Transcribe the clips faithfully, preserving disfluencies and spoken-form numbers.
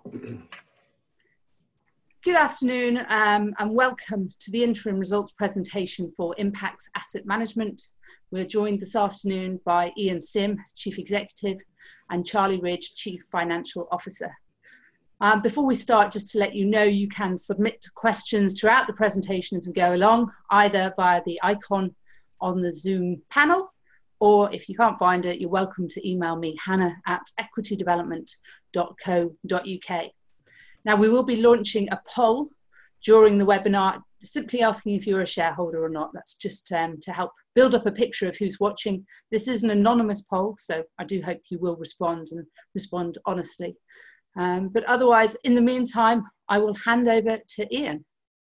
Good afternoon um, and welcome to the interim results presentation for Impax Asset Management. We're joined this afternoon by Ian Sim, Chief Executive, and Charlie Ridge, Chief Financial Officer. Um, before we start, just to let you know, you can submit questions throughout the presentation as we go along, either via the icon on the Zoom panel, or if you can't find it, you're welcome to email me, hannah at equity development dot co dot U K. Now, we will be launching a poll during the webinar, simply asking if you're a shareholder or not. That's just um, to help build up a picture of who's watching. This is an anonymous poll, so I do hope you will respond and respond honestly. Um, but otherwise, in the meantime, I will hand over to Ian.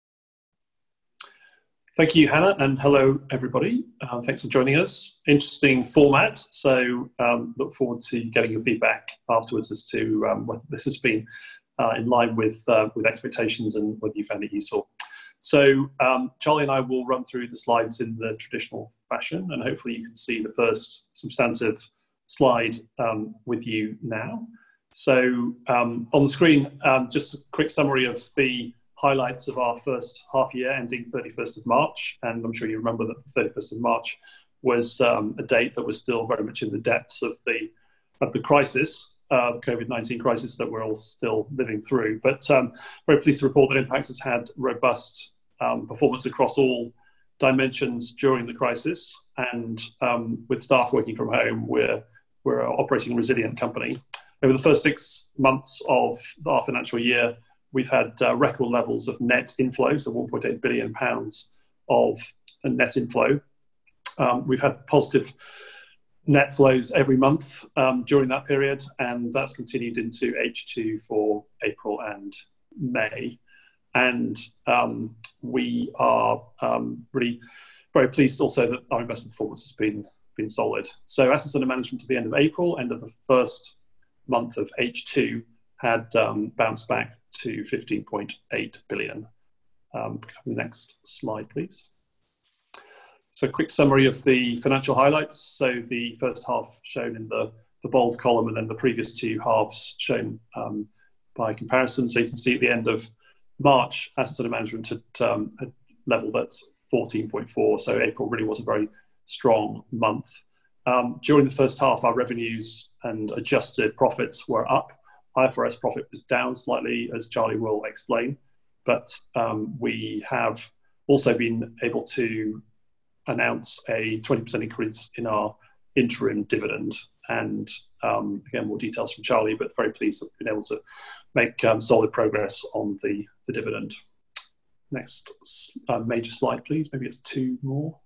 Thank you, Hannah, and hello, everybody. Uh, thanks for joining us. Interesting format, so um, look forward to getting your feedback afterwards as to um, whether this has been uh, in line with, uh, with expectations and whether you found it useful. So um, Charlie and I will run through the slides in the traditional fashion, and hopefully you can see the first substantive slide um, with you now. So um, on the screen, um, just a quick summary of the highlights of our first half year ending thirty-first of March. And I'm sure you remember that the thirty-first of March was um, a date that was still very much in the depths of the, of the crisis, uh, COVID nineteen crisis that we're all still living through. But um, very pleased to report that Impax has had robust um, performance across all dimensions during the crisis. And um, with staff working from home, we're, we're operating a resilient company. Over the first six months of our financial year, we've had uh, record levels of net inflow, so one point eight billion pounds of net inflow. Um, we've had positive net flows every month um, during that period, and that's continued into H two for April and May. And um, we are um, really very pleased also that our investment performance has been, been solid. So assets under management to the end of April, end of the first month of H two, had um, bounced back to fifteen point eight billion. Um, the next slide, please. So a quick summary of the financial highlights. So the first half shown in the, the bold column, and then the previous two halves shown um, by comparison. So you can see at the end of March, assets under management had, um, had leveled at fourteen point four. So April really was a very strong month. Um, during the first half, our revenues and adjusted profits were up. I F R S profit was down slightly, as Charlie will explain, but um, we have also been able to announce a twenty percent increase in our interim dividend. And um, again, more details from Charlie, but very pleased that we've been able to make um, solid progress on the, the dividend. Next uh, major slide, please. Maybe it's two more.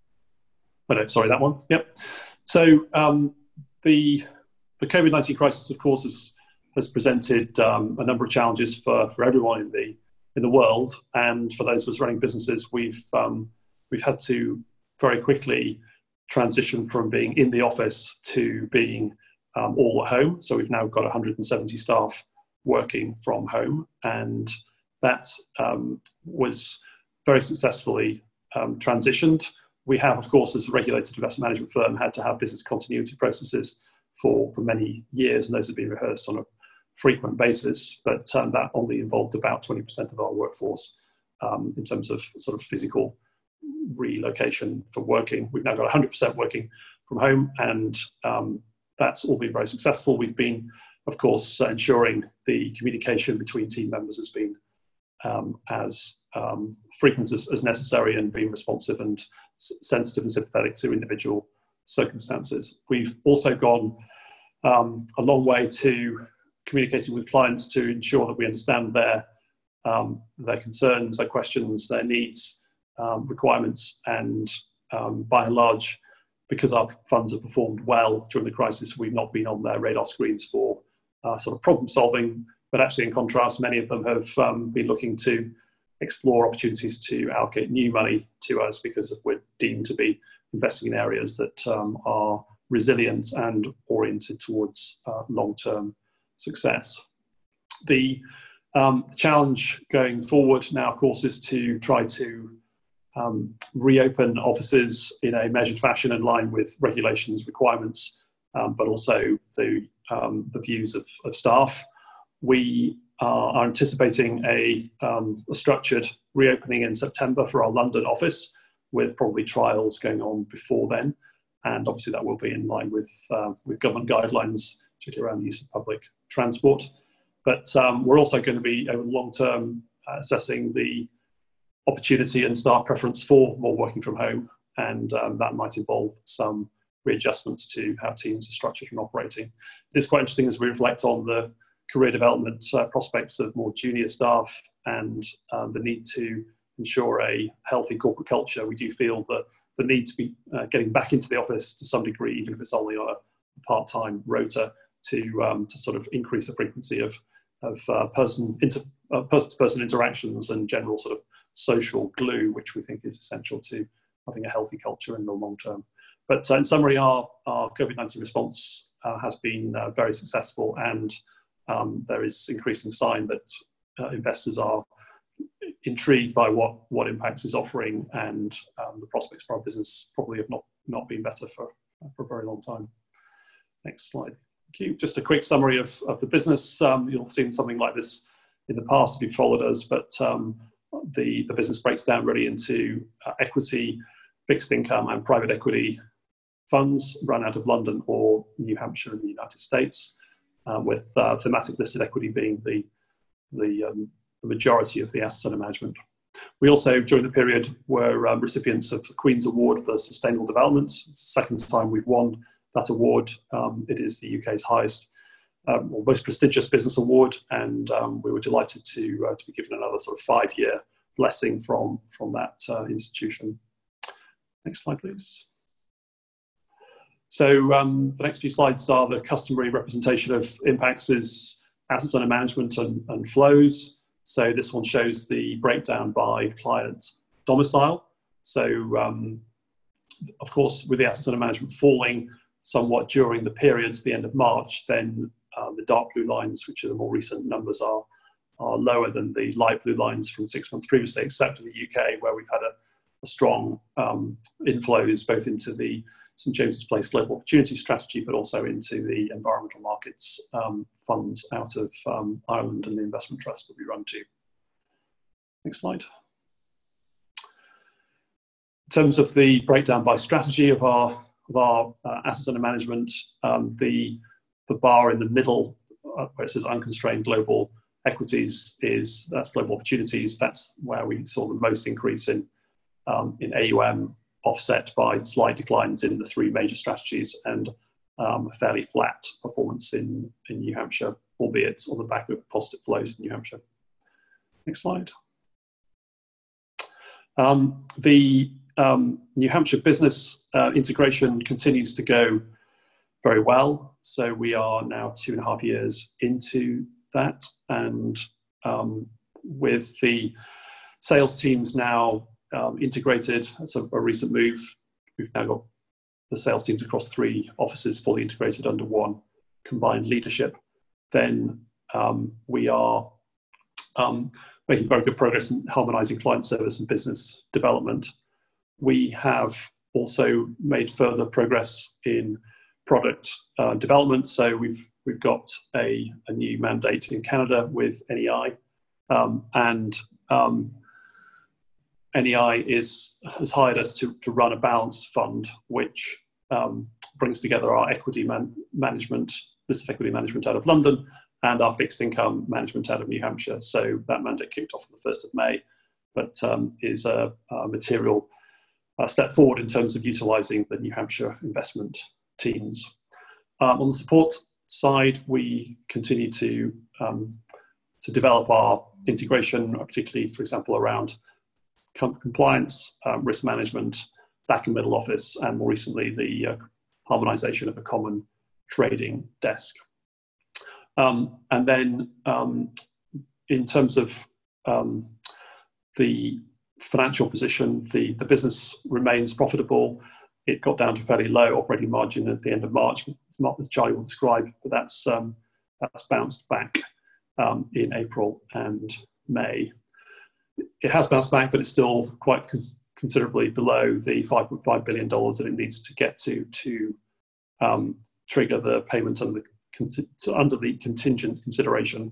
Oh, no, sorry, that one. Yep. So um, the, the COVID nineteen crisis, of course, is has presented um, a number of challenges for, for everyone in the in the world, and for those of us running businesses, we've um, we've had to very quickly transition from being in the office to being um, all at home. So we've now got one hundred seventy staff working from home, and that um, was very successfully um, transitioned. We have, of course, as a regulated investment management firm, had to have business continuity processes for, for many years, and those have been rehearsed on a frequent basis, but um, that only involved about twenty percent of our workforce um, in terms of sort of physical relocation for working. We've now got one hundred percent working from home, and um, that's all been very successful. We've been, of course, uh, ensuring the communication between team members has been um, as um, frequent as, as necessary, and being responsive and s sensitive and sympathetic to individual circumstances. We've also gone um, a long way to communicating with clients to ensure that we understand their um, their concerns, their questions, their needs, um, requirements, and um, by and large, because our funds have performed well during the crisis, we've not been on their radar screens for uh, sort of problem solving, but actually in contrast, many of them have um, been looking to explore opportunities to allocate new money to us because we're deemed to be investing in areas that um, are resilient and oriented towards uh, long-term success. The um, challenge going forward now, of course, is to try to um, reopen offices in a measured fashion in line with regulations, requirements, um, but also the, um, the views of, of staff. We are, are anticipating a, um, a structured reopening in September for our London office, with probably trials going on before then. And obviously that will be in line with, uh, with government guidelines, particularly around the use of public transport. But um, we're also going to be, over the long term, uh, assessing the opportunity and staff preference for more working from home. And um, that might involve some readjustments to how teams are structured and operating. It is quite interesting as we reflect on the career development uh, prospects of more junior staff and um, the need to ensure a healthy corporate culture. We do feel that the need to be uh, getting back into the office to some degree, even if it's only on a part-time rota, to um, to sort of increase the frequency of of uh, person inter, uh, person-to-person interactions and general sort of social glue, which we think is essential to having a healthy culture in the long term. But uh, in summary, our, our COVID nineteen response uh, has been uh, very successful, and um, there is increasing sign that uh, investors are intrigued by what, what Impax is offering, and um, the prospects for our business probably have not, not been better for, for a very long time. Next slide. Thank you. Just a quick summary of, of the business. Um, you'll have seen something like this in the past if you've followed us, but um, the, the business breaks down really into uh, equity, fixed income and private equity funds run out of London or New Hampshire in the United States, uh, with uh, thematic listed equity being the, the, um, the majority of the assets under management. We also, during the period, were um, recipients of the Queen's Award for Sustainable Development. It's the second time we've won that award. Um, it is the U K's highest um, or most prestigious business award, and um, we were delighted to, uh, to be given another sort of five-year blessing from, from that uh, institution. Next slide, please. So um, the next few slides are the customary representation of Impax's assets under management and, and flows. So this one shows the breakdown by client domicile. So um, of course, with the assets under management falling somewhat during the period to the end of March, then uh, the dark blue lines, which are the more recent numbers, are, are lower than the light blue lines from six months previously, except in the U K, where we've had a, a strong um, inflows both into the Saint James's Place Global Opportunity Strategy, but also into the environmental markets um, funds out of um, Ireland and the investment trust that we run to. Next slide. In terms of the breakdown by strategy of our, of our uh, assets under management, um, the, the bar in the middle, uh, where it says unconstrained global equities, is that's global opportunities. That's where we saw the most increase in, um, in A U M, offset by slight declines in the three major strategies and um, a fairly flat performance in, in New Hampshire, albeit on the back of positive flows in New Hampshire. Next slide. Um, the um, New Hampshire business uh, integration continues to go very well. So we are now two and a half years into that, and um, with the sales teams now Um, integrated. That's a, a recent move. We've now got the sales teams across three offices fully integrated under one combined leadership. Then um, we are um, making very good progress in harmonizing client service and business development. We have also made further progress in product uh, development. So we've we've got a, a new mandate in Canada with N E I, um, and um, N E I is, has hired us to, to run a balance fund, which um, brings together our equity man management, listed equity management out of London, and our fixed income management out of New Hampshire. So that mandate kicked off on the first of May, but um, is a, a material uh, step forward in terms of utilising the New Hampshire investment teams. Um, on the support side, we continue to, um, to develop our integration, particularly, for example, around compliance, um, risk management, back and middle office, and more recently the uh, harmonization of a common trading desk. Um, and then um, in terms of um, the financial position, the, the business remains profitable. It got down to fairly low operating margin at the end of March, as Charlie will describe, but that's, um, that's bounced back um, in April and May. It has bounced back, but it's still quite cons considerably below the five point five billion dollars that it needs to get to to um, trigger the payment under the, under the contingent consideration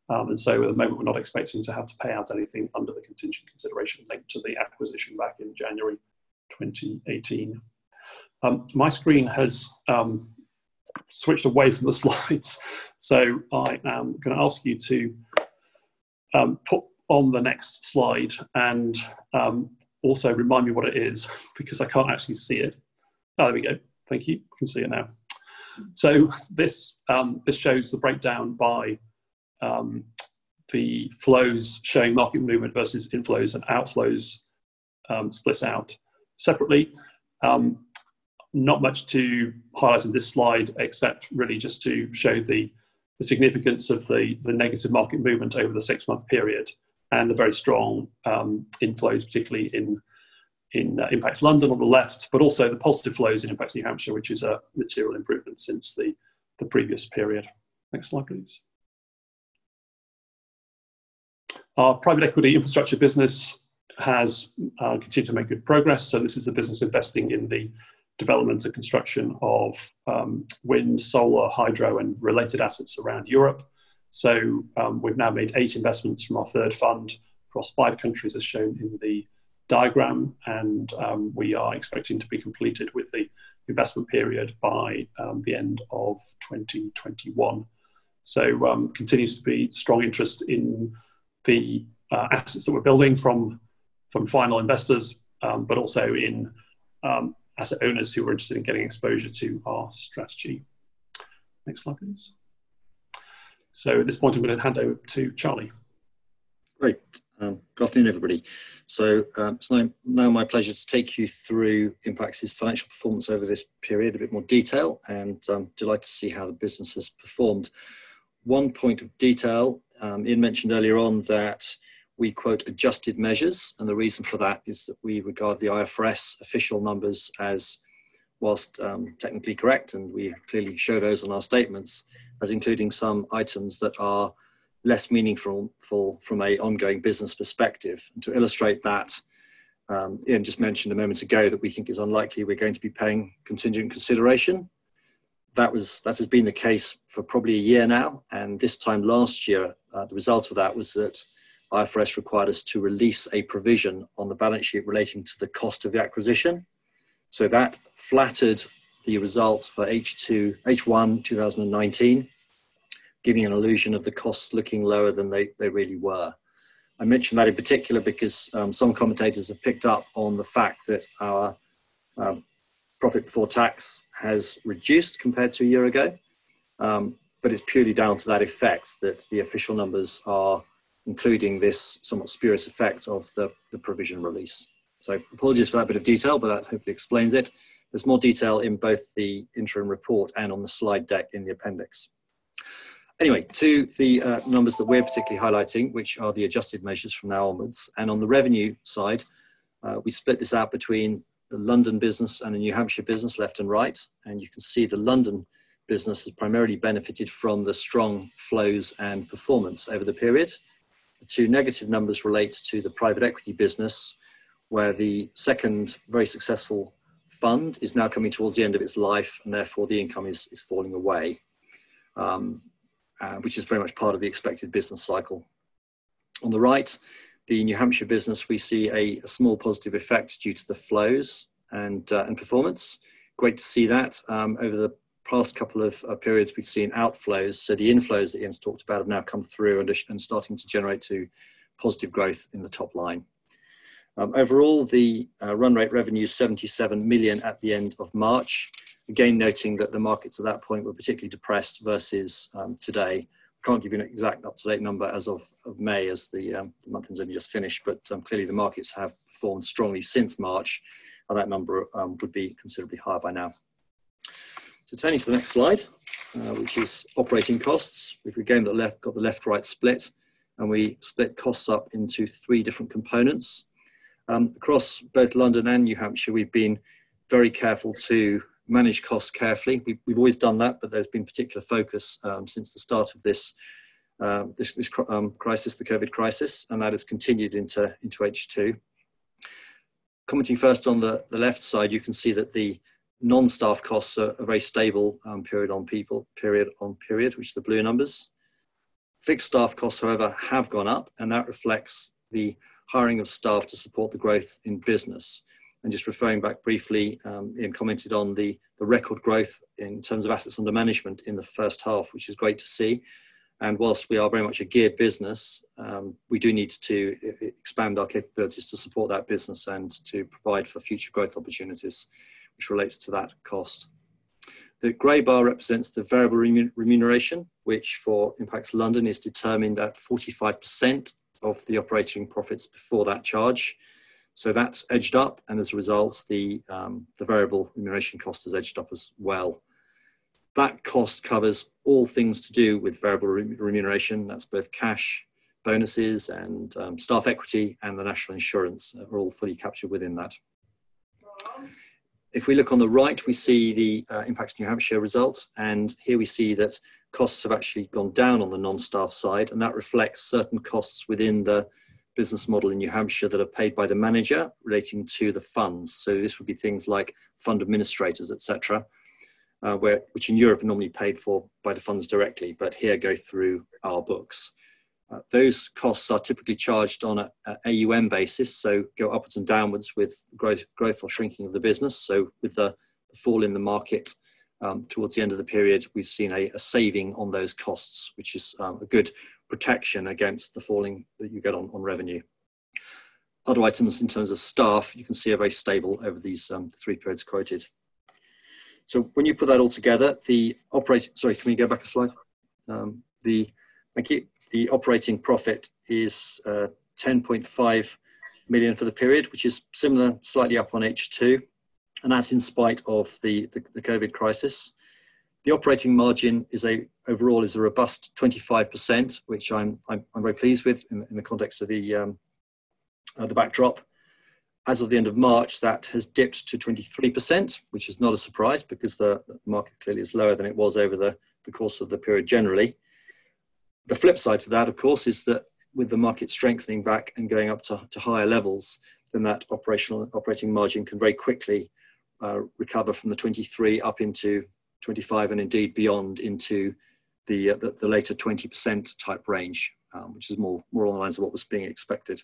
Um, and so at the moment, we're not expecting to have to pay out anything under the contingent consideration linked to the acquisition back in January twenty eighteen. Um, my screen has um, switched away from the slides, so I am going to ask you to um, put on the next slide and um, also remind me what it is, because I can't actually see it. Oh, there we go. Thank you. You can see it now. So this, um, this shows the breakdown by um, the flows showing market movement versus inflows and outflows um, split out separately. Um, not much to highlight in this slide, except really just to show the, the significance of the, the negative market movement over the six-month period and the very strong um, inflows, particularly in, in uh, Impax London on the left, but also the positive flows in Impax New Hampshire, which is a material improvement since the, the previous period. Next slide, please. Our private equity infrastructure business has uh, continued to make good progress. So this is the business investing in the development and construction of um, wind, solar, hydro, and related assets around Europe. So um, we've now made eight investments from our third fund across five countries, as shown in the diagram, and um, we are expecting to be completed with the investment period by um, the end of twenty twenty-one. So um, continues to be strong interest in the uh, assets that we're building from, from final investors, um, but also in um, asset owners who are interested in getting exposure to our strategy. Next slide, please. So at this point, I'm going to hand over to Charlie. Great. Um, good afternoon, everybody. So um, it's now, now my pleasure to take you through Impax's financial performance over this period in a bit more detail, and um, delighted to see how the business has performed. One point of detail, um, Ian mentioned earlier on that we quote adjusted measures, and the reason for that is that we regard the I F R S official numbers as, whilst um, technically correct, and we clearly show those on our statements, as including some items that are less meaningful for, from a ongoing business perspective. And to illustrate that, um, Ian just mentioned a moment ago that we think is unlikely we're going to be paying contingent consideration. That was that has been the case for probably a year now, and this time last year, uh, the result of that was that I F R S required us to release a provision on the balance sheet relating to the cost of the acquisition. So that flattered the results for H two, H one twenty nineteen, giving an illusion of the costs looking lower than they, they really were. I mention that in particular because um, some commentators have picked up on the fact that our um, profit before tax has reduced compared to a year ago, um, but it's purely down to that effect, that the official numbers are including this somewhat spurious effect of the, the provision release. So apologies for that bit of detail, but that hopefully explains it. There's more detail in both the interim report and on the slide deck in the appendix. Anyway, to the uh, numbers that we're particularly highlighting, which are the adjusted measures from now onwards. And on the revenue side, uh, we split this out between the London business and the New Hampshire business, left and right. And you can see the London business has primarily benefited from the strong flows and performance over the period. The two negative numbers relate to the private equity business, where the second very successful fund is now coming towards the end of its life, and therefore the income is, is falling away, um, uh, which is very much part of the expected business cycle. On the right, the New Hampshire business, we see a, a small positive effect due to the flows and, uh, and performance. Great to see that. Um, over the past couple of uh, periods, we've seen outflows. So the inflows that Ian's talked about have now come through and, and starting to generate to positive growth in the top line. Um, overall, the uh, run rate revenue is seventy-seven million at the end of March. Again, noting that the markets at that point were particularly depressed versus um, today. Can't give you an exact up-to-date number as of, of May, as the, um, the month has only just finished, but um, clearly the markets have performed strongly since March, and that number um, would be considerably higher by now. So turning to the next slide, uh, which is operating costs. We've again got the left, got the left-right split, and we split costs up into three different components. Um, across both London and New Hampshire, we've been very careful to manage costs carefully. We've, we've always done that, but there's been particular focus um, since the start of this, uh, this, this um, crisis, the COVID crisis, and that has continued into, into H two. Commenting first on the, the left side, you can see that the non-staff costs are, are very stable um, period on people, period on period, which are the blue numbers. Fixed staff costs, however, have gone up, and that reflects the hiring of staff to support the growth in business. And just referring back briefly, um, Ian commented on the, the record growth in terms of assets under management in the first half, which is great to see. And whilst we are very much a geared business, um, we do need to expand our capabilities to support that business and to provide for future growth opportunities, which relates to that cost. The grey bar represents the variable remuneration, which for Impax London is determined at forty-five percent of the operating profits before that charge. So that's edged up, and as a result, the, um, the variable remuneration cost has edged up as well. That cost covers all things to do with variable remuneration. That's both cash, bonuses, and um, staff equity, and the national insurance are all fully captured within that. If we look on the right, we see the uh, Impax New Hampshire results, and here we see that costs have actually gone down on the non-staff side, and that reflects certain costs within the business model in New Hampshire that are paid by the manager relating to the funds. So this would be things like fund administrators, et cetera, uh, where, which in Europe are normally paid for by the funds directly, but here go through our books. Uh, those costs are typically charged on a, a AUM basis, so go upwards and downwards with growth, growth or shrinking of the business. So with the, the fall in the market um, towards the end of the period, we've seen a, a saving on those costs, which is um, a good protection against the falling that you get on, on revenue. Other items in terms of staff, you can see are very stable over these um, three periods quoted. So when you put that all together, the operating, sorry, can we go back a slide? Um, the, thank you. The operating profit is uh, ten point five million for the period, which is similar, slightly up on H two, and that's in spite of the, the, the COVID crisis. The operating margin is a overall is a robust twenty-five percent, which I'm I'm, I'm very pleased with in, in the context of the um, uh, the backdrop. As of the end of March, that has dipped to twenty-three percent, which is not a surprise because the, the market clearly is lower than it was over the, the course of the period generally. The flip side to that, of course, is that with the market strengthening back and going up to, to higher levels, then that operational operating margin can very quickly uh, recover from the twenty-three up into twenty-five and indeed beyond into the, uh, the, the later twenty percent type range, um, which is more, more along the lines of what was being expected.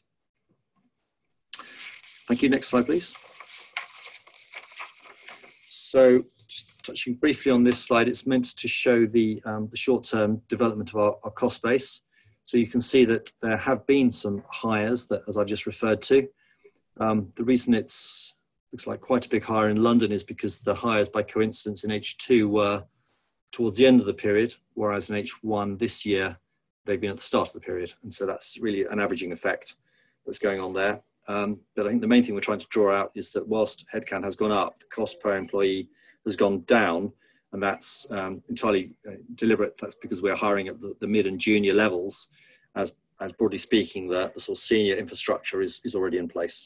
Thank you. Next slide, please. So just touching briefly on this slide, it's meant to show the, um, the short-term development of our, our cost base. So you can see that there have been some hires that, as I've just referred to. Um, the reason it's looks like quite a big hire in London is because the hires by coincidence in H two were towards the end of the period, whereas in H one this year, they've been at the start of the period. And so that's really an averaging effect that's going on there. Um, but I think the main thing we're trying to draw out is that whilst headcount has gone up, the cost per employee has gone down, and that's um, entirely uh, deliberate. That's because we're hiring at the, the mid and junior levels. As, as broadly speaking, the, the sort of senior infrastructure is, is already in place.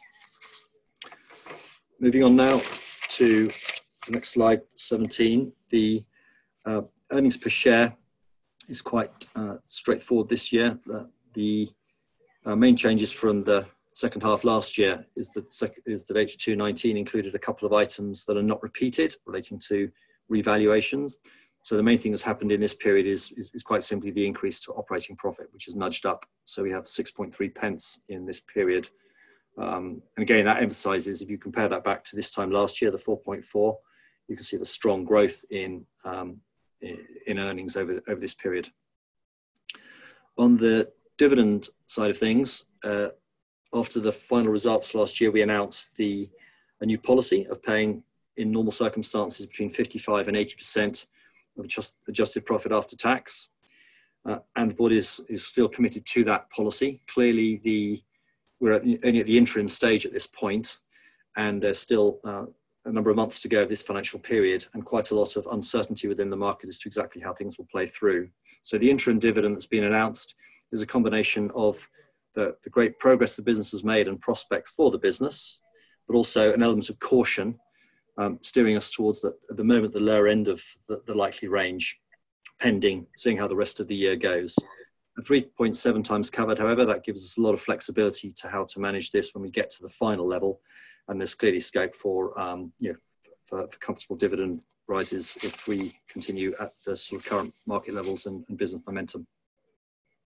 Moving on now to the next slide, seventeen. The uh, earnings per share is quite uh, straightforward this year. The, the uh, main changes from the second half last year is that, is that H two nineteen included a couple of items that are not repeated relating to revaluations. So the main thing that's happened in this period is, is, is quite simply the increase to operating profit, which is nudged up. So we have six point three pence in this period. Um, and again, that emphasizes, if you compare that back to this time last year, the four point four, you can see the strong growth in, um, in earnings over, over this period. On the dividend side of things, uh, after the final results last year, we announced the, a new policy of paying in normal circumstances between fifty-five and eighty percent of just adjusted profit after tax. Uh, and the board is, is still committed to that policy. Clearly, the, we're at the, only at the interim stage at this point, and there's still uh, a number of months to go of this financial period, and quite a lot of uncertainty within the market as to exactly how things will play through. So the interim dividend that's been announced is a combination of the, the great progress the business has made and prospects for the business, but also an element of caution, um, steering us towards, the, at the moment, the lower end of the, the likely range, pending seeing how the rest of the year goes. At three point seven times covered, however, that gives us a lot of flexibility to how to manage this when we get to the final level, and there's clearly scope for, um, you know, for, for comfortable dividend rises if we continue at the sort of current market levels and, and business momentum.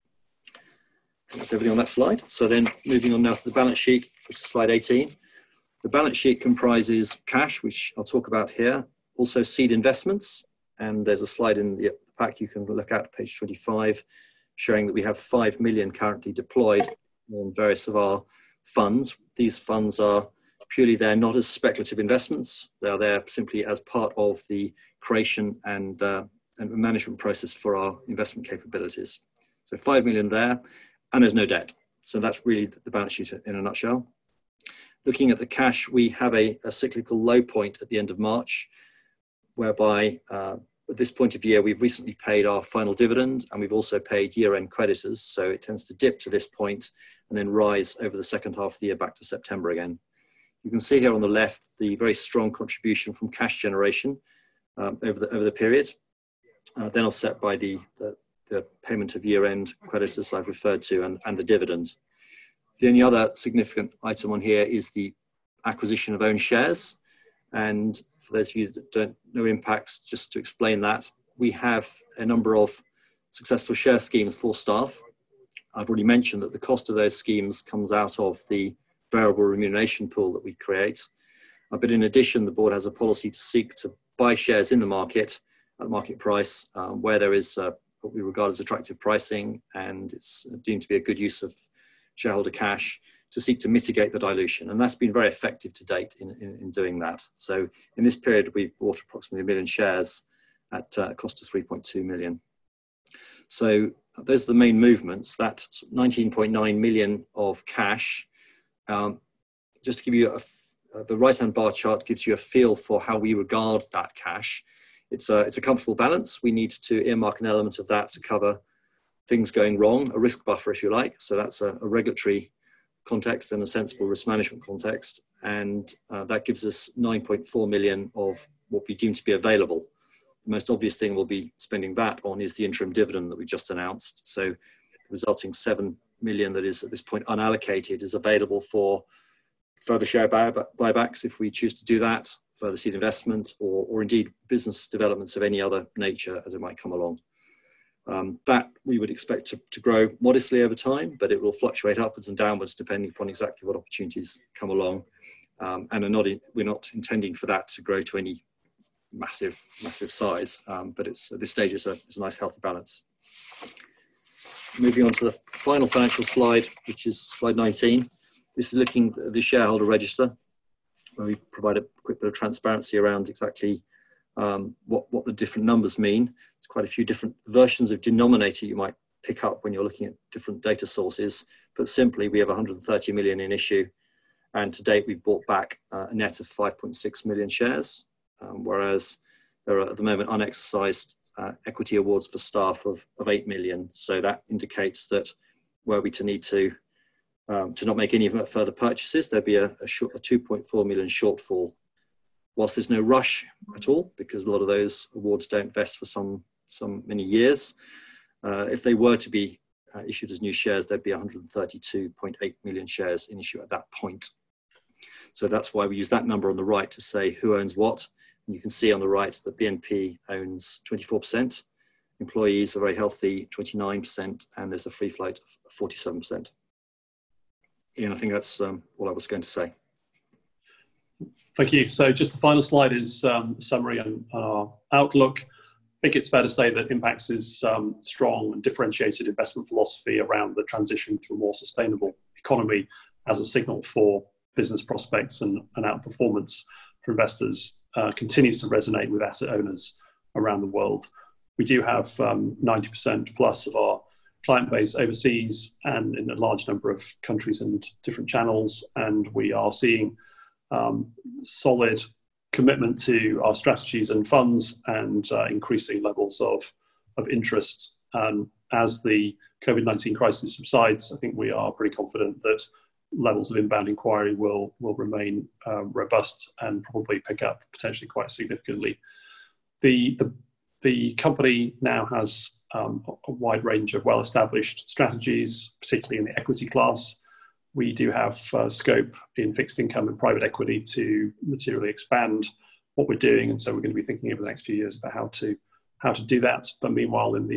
That's everything on that slide. So then moving on now to the balance sheet, which is slide eighteen. The balance sheet comprises cash, which I'll talk about here, also seed investments. And there's a slide in the pack you can look at, page twenty-five, showing that we have five million currently deployed on various of our funds. These funds are purely there not as speculative investments. They are there simply as part of the creation and, uh, and management process for our investment capabilities. So five million there, and there's no debt. So that's really the balance sheet in a nutshell. Looking at the cash, we have a, a cyclical low point at the end of March, whereby uh, at this point of year, we've recently paid our final dividend, and we've also paid year-end creditors. So it tends to dip to this point and then rise over the second half of the year back to September again. You can see here on the left the very strong contribution from cash generation um, over the over the period, uh, then offset by the, the, the payment of year-end creditors I've referred to and, and the dividends. The only other significant item on here is the acquisition of own shares. And for those of you that don't know Impax, just to explain that, we have a number of successful share schemes for staff. I've already mentioned that the cost of those schemes comes out of the variable remuneration pool that we create. Uh, but in addition, the board has a policy to seek to buy shares in the market at market price um, where there is uh, what we regard as attractive pricing and it's deemed to be a good use of shareholder cash to seek to mitigate the dilution. And that's been very effective to date in, in, in doing that. So in this period, we've bought approximately a million shares at uh, a cost of three point two million. So those are the main movements. That nineteen point nine million of cash, um, just to give you a, uh, the right-hand bar chart gives you a feel for how we regard that cash. It's a, it's a comfortable balance. We need to earmark an element of that to cover things going wrong, a risk buffer, if you like. So that's a, a regulatory context and a sensible risk management context. And uh, that gives us nine point four million of what we deem to be available. The most obvious thing we'll be spending that on is the interim dividend that we just announced. So the resulting seven million that is at this point unallocated is available for further share buy buybacks if we choose to do that, further seed investment, or, or indeed business developments of any other nature as it might come along. Um, that we would expect to, to grow modestly over time, but it will fluctuate upwards and downwards depending upon exactly what opportunities come along. Um, and are not in, we're not intending for that to grow to any massive, massive size, um, but it's at this stage it's a, it's a nice healthy balance. Moving on to the final financial slide, which is slide nineteen. This is looking at the shareholder register, where we provide a quick bit of transparency around exactly um, what, what the different numbers mean. There's quite a few different versions of denominator you might pick up when you're looking at different data sources, but simply we have one hundred thirty million in issue, and to date we've bought back uh, a net of five point six million shares, um, whereas there are at the moment unexercised uh, equity awards for staff of, of eight million. So that indicates that were we to need to um, to not make any further purchases, there'd be a, a, short, a two point four million shortfall. Whilst there's no rush at all, because a lot of those awards don't vest for some, some many years, uh, if they were to be uh, issued as new shares, there'd be one hundred thirty-two point eight million shares in issue at that point. So that's why we use that number on the right to say who owns what. And you can see on the right that B N P owns twenty-four percent, employees are very healthy, twenty-nine percent, and there's a free float of forty-seven percent. Ian, I think that's um, all I was going to say. Thank you. So just the final slide is um, a summary and our outlook. I think it's fair to say that Impax's um, strong and differentiated investment philosophy around the transition to a more sustainable economy as a signal for business prospects and, and outperformance for investors uh, continues to resonate with asset owners around the world. We do have um, ninety percent plus of our client base overseas and in a large number of countries and different channels, and we are seeing um, solid commitment to our strategies and funds and uh, increasing levels of, of interest. Um, as the COVID nineteen crisis subsides, I think we are pretty confident that levels of inbound inquiry will, will remain uh, robust and probably pick up potentially quite significantly. The, the, the company now has um, a wide range of well-established strategies, particularly in the equity class. We do have uh, scope in fixed income and private equity to materially expand what we're doing, and so we're going to be thinking over the next few years about how to how to do that. But meanwhile, in the equi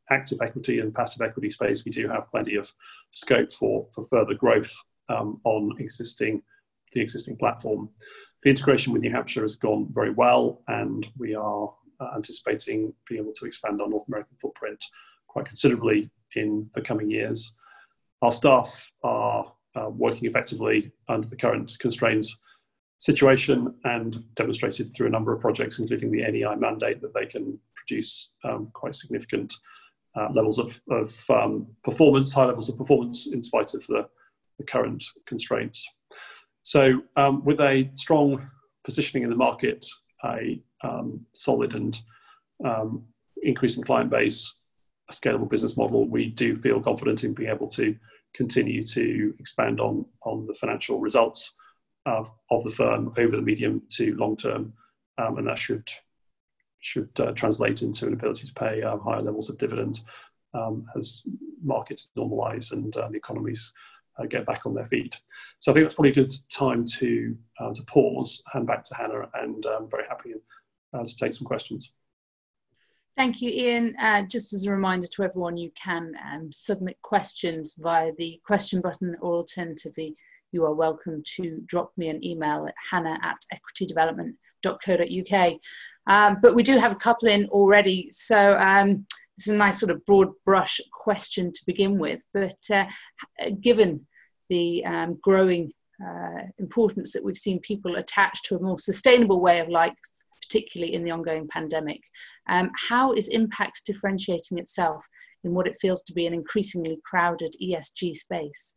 active equity and passive equity space, we do have plenty of scope for, for further growth um, on existing the existing platform. The integration with New Hampshire has gone very well, and we are uh, anticipating being able to expand our North American footprint quite considerably in the coming years. Our staff are uh, working effectively under the current constraints situation and demonstrated through a number of projects, including the N E I mandate, that they can produce um, quite significant uh, levels of, of um, performance, high levels of performance in spite of the, the current constraints. So um, with a strong positioning in the market, a um, solid and um, increasing client base, a scalable business model, we do feel confident in being able to continue to expand on, on the financial results of, of the firm over the medium to long term, um, and that should should uh, translate into an ability to pay uh, higher levels of dividend um, as markets normalise and uh, the economies uh, get back on their feet. So I think that's probably a good time to uh, to pause, hand back to Hannah, and I'm very happy uh, to take some questions. Thank you, Ian. Uh, just as a reminder to everyone, you can um, submit questions via the question button, or alternatively, you are welcome to drop me an email at hannah at equity development dot co dot U K. Um, but we do have a couple in already, so um, it's a nice sort of broad brush question to begin with. But uh, given the um, growing uh, importance that we've seen people attach to a more sustainable way of life, particularly in the ongoing pandemic, um, how is Impax differentiating itself in what it feels to be an increasingly crowded E S G space?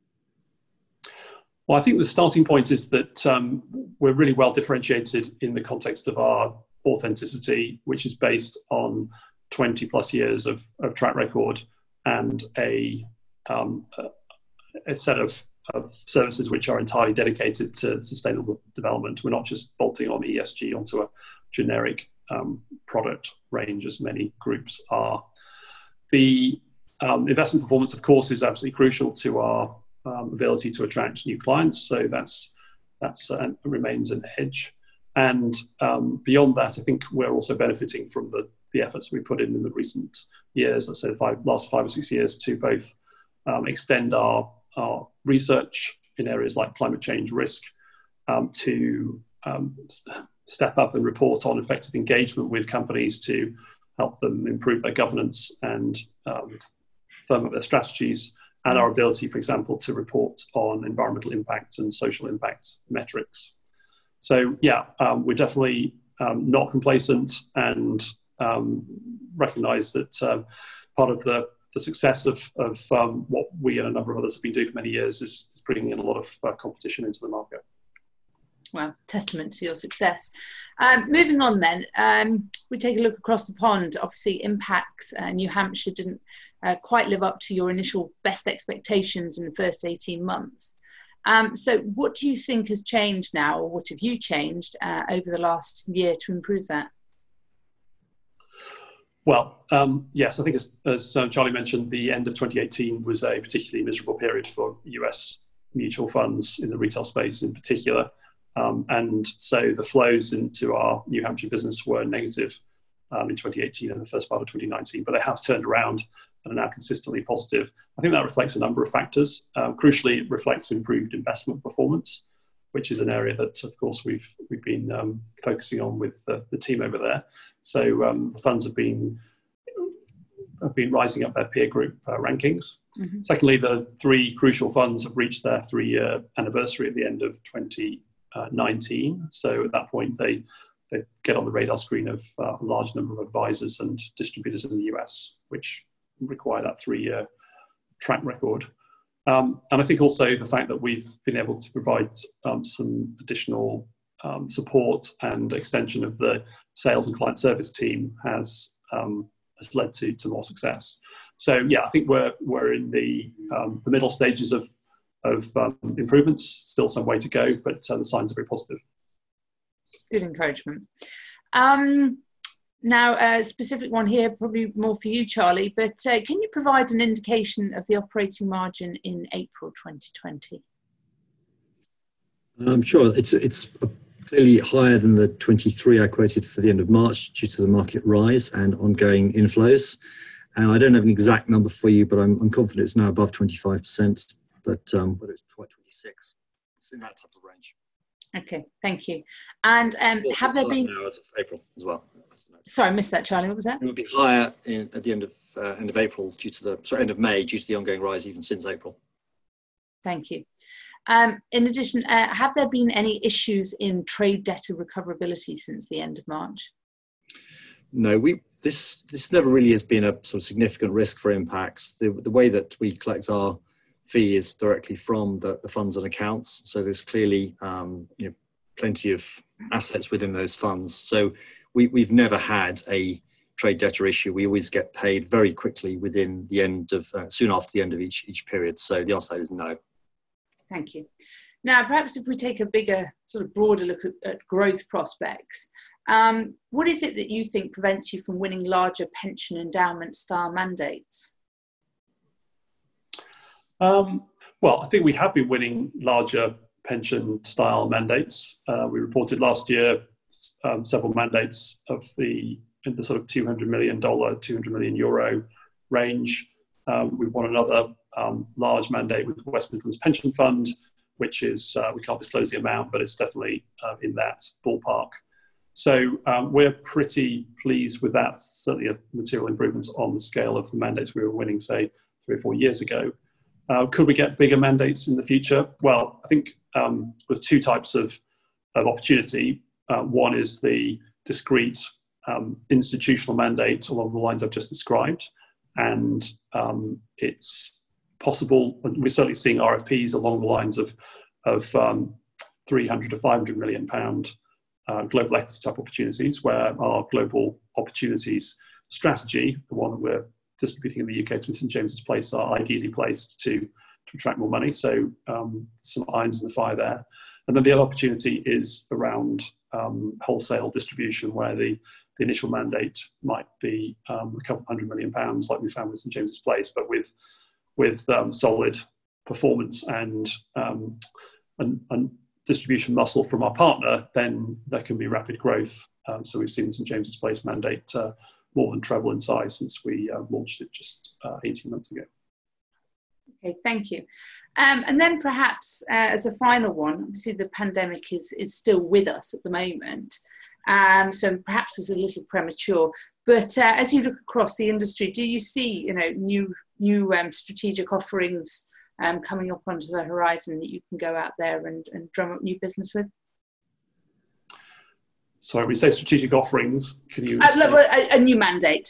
Well, I think the starting point is that um, we're really well differentiated in the context of our authenticity, which is based on twenty plus years of, of track record and a, um, a, a set of, of services which are entirely dedicated to sustainable development. We're not just bolting on E S G onto a generic um, product range, as many groups are. The um, investment performance, of course, is absolutely crucial to our Um, ability to attract new clients, so that's that's uh, remains an edge. And um, beyond that, I think we're also benefiting from the the efforts we put in in the recent years, let's say the five, last five or six years, to both um, extend our our research in areas like climate change risk, um, to um, step up and report on effective engagement with companies to help them improve their governance and um, firm up their strategies, and our ability, for example, to report on environmental impact and social impact metrics. So yeah, um, we're definitely um, not complacent, and um, recognise that uh, part of the, the success of, of um, what we and a number of others have been doing for many years is bringing in a lot of uh, competition into the market. Well, testament to your success. Um, moving on then, um, we take a look across the pond. Obviously, Impax uh, New Hampshire didn't uh, quite live up to your initial best expectations in the first eighteen months. Um, so what do you think has changed now, or what have you changed uh, over the last year to improve that? Well, um, yes, I think as, as uh, Charlie mentioned, the end of twenty eighteen was a particularly miserable period for U S mutual funds in the retail space in particular. Um, and so the flows into our New Hampshire business were negative um, in twenty eighteen and the first part of twenty nineteen, but they have turned around and are now consistently positive. I think that reflects a number of factors. Um, crucially, it reflects improved investment performance, which is an area that, of course, we've we've been um, focusing on with the, the team over there. So um, the funds have been have been rising up their peer group uh, rankings. Mm-hmm. Secondly, the three crucial funds have reached their three-year anniversary at the end of twenty nineteen. So at that point, they they get on the radar screen of uh, a large number of advisors and distributors in the U S, which require that three-year track record. Um, and I think also the fact that we've been able to provide um, some additional um, support and extension of the sales and client service team has um, has led to, to more success. So yeah, I think we're we're in the um, the middle stages of of um, improvements, still some way to go, but uh, the signs are very positive. Good encouragement. Um, now, a specific one here, probably more for you, Charlie, but uh, can you provide an indication of the operating margin in April twenty twenty? I'm sure it's, it's clearly higher than the twenty-three I quoted for the end of March due to the market rise and ongoing inflows. And I don't have an exact number for you, but I'm, I'm confident it's now above twenty-five percent, but um, whether it's twenty-six, it's in that type of range. Okay, thank you. And um, well, have there been... now as of April as well. Sorry, I missed that, Charlie. What was that? It would be higher in, at the end of uh, end of April due to the sorry end of May due to the ongoing rise even since April. Thank you. Um, in addition, uh, have there been any issues in trade debtor recoverability since the end of March? No, we this this never really has been a sort of significant risk for Impax. The the way that we collect our fee is directly from the, the funds and accounts. So there's clearly um, you know, plenty of assets within those funds. So we, we've never had a trade debtor issue. We always get paid very quickly within the end of, uh, soon after the end of each, each period. So the answer is no. Thank you. Now, perhaps if we take a bigger, sort of broader look at, at growth prospects, um, what is it that you think prevents you from winning larger pension endowment style mandates? Um, well, I think we have been winning larger pension style mandates. Uh, we reported last year um, several mandates of the in the sort of two hundred million dollars, two hundred million euro range. Um, we won another um, large mandate with the West Midlands Pension Fund, which is, uh, we can't disclose the amount, but it's definitely uh, in that ballpark. So um, we're pretty pleased with that, certainly a material improvements on the scale of the mandates we were winning, say, three or four years ago. Uh, could we get bigger mandates in the future? Well, I think um, there's two types of, of opportunity. Uh, one is the discrete um, institutional mandate along the lines I've just described. And um, it's possible, we're certainly seeing R F Ps along the lines of, of um, three hundred to five hundred million pound uh, global equity type opportunities, where our global opportunities strategy, the one that we're distributing in the U K through St James's Place, are ideally placed to, to attract more money. So um, some irons in the fire there. And then the other opportunity is around um, wholesale distribution, where the, the initial mandate might be um, a couple of hundred million pounds, like we found with St James's Place, but with with um, solid performance and, um, and and distribution muscle from our partner, then there can be rapid growth. Um, so we've seen the St James's Place mandate uh, more than treble in size since we uh, launched it just uh, eighteen months ago. Okay, thank you. Um, and then perhaps uh, as a final one, obviously the pandemic is, is still with us at the moment. Um, so perhaps it's a little premature, but uh, as you look across the industry, do you see, you know, new new um, strategic offerings um, coming up onto the horizon that you can go out there and, and drum up new business with? Sorry, we say strategic offerings. Can you? Uh, a, a new mandate,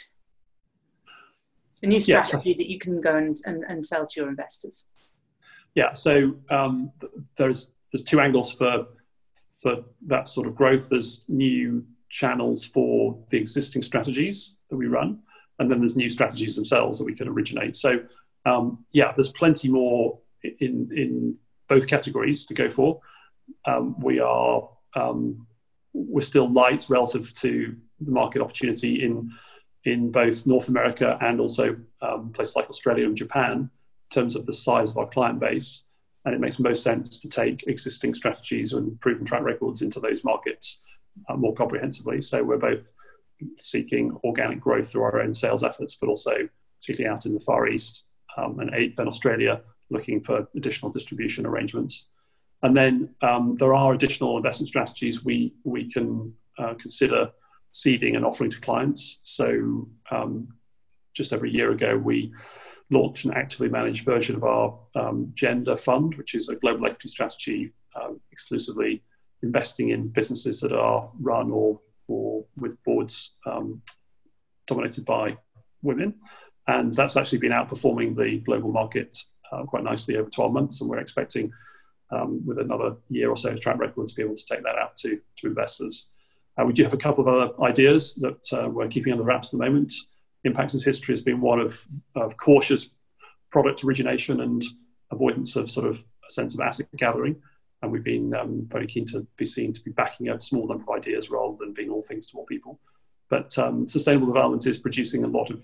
a new strategy yes. that you can go and, and, and sell to your investors. Yeah, so um, there's there's two angles for for that sort of growth. There's new channels for the existing strategies that we run, and then there's new strategies themselves that we can originate. So um, yeah, there's plenty more in in both categories to go for. Um, we are um, we're still light relative to the market opportunity in in both North America and also um, places like Australia and Japan in terms of the size of our client base. And it makes most sense to take existing strategies and proven track records into those markets uh, more comprehensively. So we're both seeking organic growth through our own sales efforts, but also particularly out in the Far East um, and, and Australia, looking for additional distribution arrangements. And then um, there are additional investment strategies we, we can uh, consider seeding and offering to clients. So um, just over a year ago, we launched an actively managed version of our um, gender fund, which is a global equity strategy uh, exclusively investing in businesses that are run or, or with boards um, dominated by women. And that's actually been outperforming the global market uh, quite nicely over twelve months. And we're expecting um, with another year or so track record to be able to take that out to, to investors. Uh, we do have a couple of other ideas that uh, we're keeping under wraps at the moment. Impax's history has been one of, of cautious product origination and avoidance of sort of a sense of asset gathering. And we've been um, very keen to be seen to be backing a small number of ideas rather than being all things to all people. But um, sustainable development is producing a lot of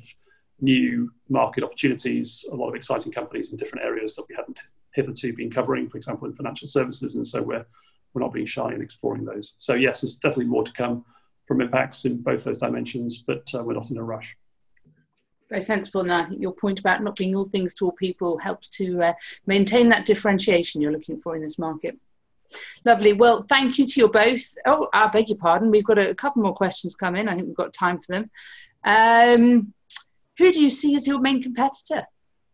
new market opportunities, a lot of exciting companies in different areas that we haven't hitherto been covering, for example, in financial services. And so we're, we're not being shy in exploring those. So yes, there's definitely more to come from Impax in both those dimensions, but uh, we're not in a rush. Very sensible. And I think your point about not being all things to all people helps to uh, maintain that differentiation you're looking for in this market. Lovely. Well, thank you to you both. Oh, I beg your pardon. We've got a, a couple more questions come in. I think we've got time for them. Um, who do you see as your main competitor?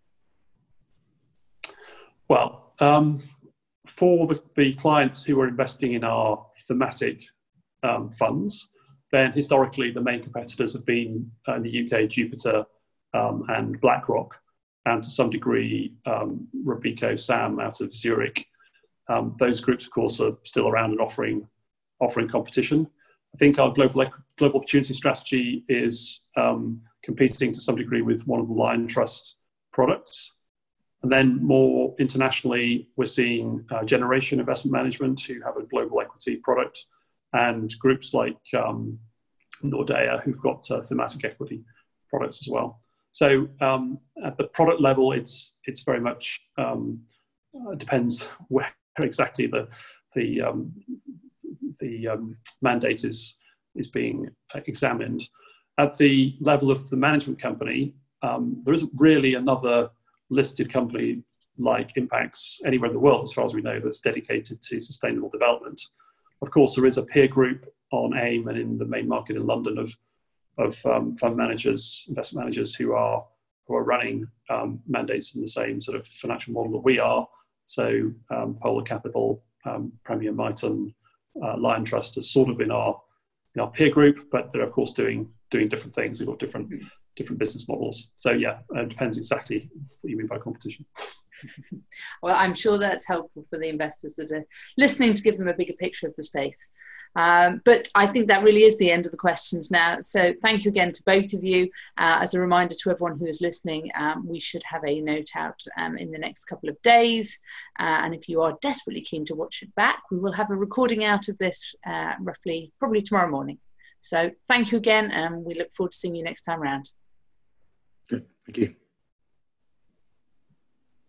Well, um, for the, the clients who are investing in our thematic um, funds, then historically the main competitors have been uh, in the U K, Jupiter um, and BlackRock, and to some degree um, Robeco Sam out of Zurich. Um, those groups, of course, are still around and offering offering competition. I think our global global opportunity strategy is um, competing to some degree with one of the Liontrust products. And then more internationally, we're seeing uh, Generation Investment Management, who have a global equity product, and groups like um, Nordea, who've got uh, thematic equity products as well. So um, at the product level, it's it's very much um, uh, depends where exactly the the um, the um, mandate is is being examined. At the level of the management company, um, there isn't really another listed company like Impax anywhere in the world, as far as we know, that's dedicated to sustainable development. Of course, there is a peer group on AIM and in the main market in London of of um, fund managers, investment managers who are who are running um, mandates in the same sort of financial model that we are. So um, Polar Capital, um, Premier Miton, uh, Liontrust is sort of in our in our peer group, but they're of course doing doing different things. They've got different different business models. So yeah, it depends exactly what you mean by competition. Well, I'm sure that's helpful for the investors that are listening to give them a bigger picture of the space. Um, but I think that really is the end of the questions now. So thank you again to both of you. Uh, as a reminder to everyone who is listening, um, we should have a note out um, in the next couple of days. Uh, and if you are desperately keen to watch it back, we will have a recording out of this uh, roughly, probably tomorrow morning. So thank you again, and we look forward to seeing you next time round. Good. Thank you.